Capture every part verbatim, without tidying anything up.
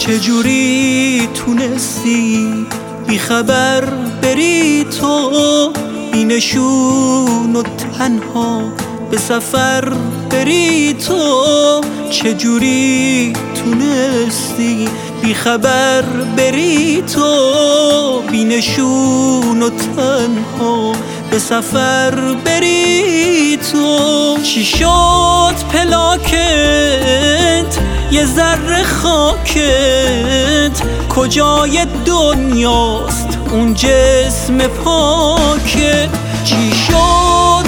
چجوری تونستی بی خبر بری تو، بی نشون و تنها به سفر بری تو؟ چجوری تونستی بی خبر بری تو، بی نشون و تنها به سفر بری تو؟ چی شد پلاکت یه ذره خاکت، کجای دنیاست اون جسم پاکت؟ چی شد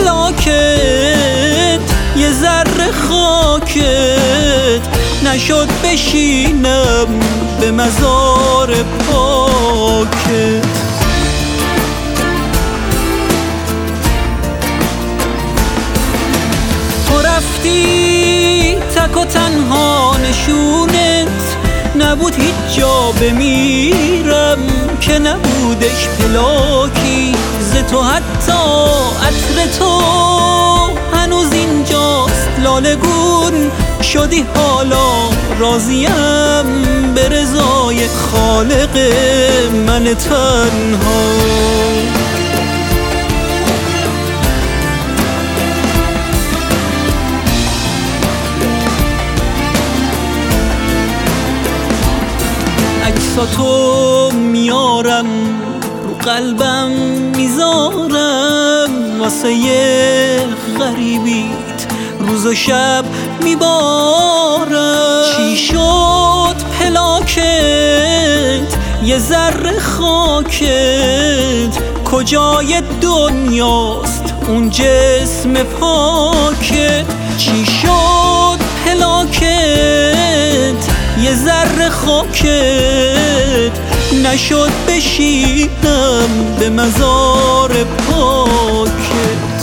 پلاکت یه ذره خاکت، نشد بشینم به مزار پاکت؟ تو رفتی تک و تنها، نشونت نبود هیچ جا بمیرم که نبودش پلاکی ز تو، حتی عطر تو هنوز اینجاست لاله گون شدی، حالا راضیم به رضای خالق من تنها. عکساتو میارم رو قلبم میذارم، واسه یه غریبیت روز و شب میبارم. چی شد پلاکت یه ذره خاکت، کجای دنیاست اون جسم پاکت؟ چی شد پلاکت یه ذره خاکت، نشد بشینم به مزار پاکت؟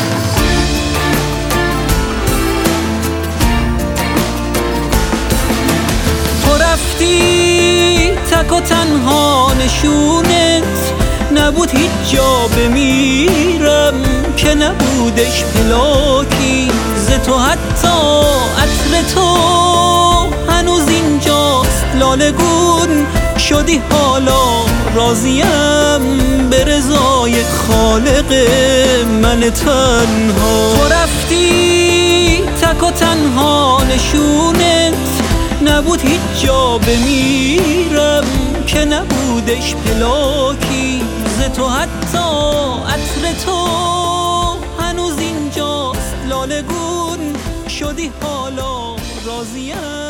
تو رفتی تک و تنها، نشونت نبود هیچ جا بمیرم که نبودش پلاکی ز تو، حتی عطر تو هنوز اینجاست لاله گون شدی، حالا راضیم به رضای خالق من تنها. تو رفتی تک و تنها، نشونت نبود هیچ جا بمیرم که نبودش پلاکی ز تو، حتی عطر تو هنوز اینجاست لاله گون شدی، حالا راضیم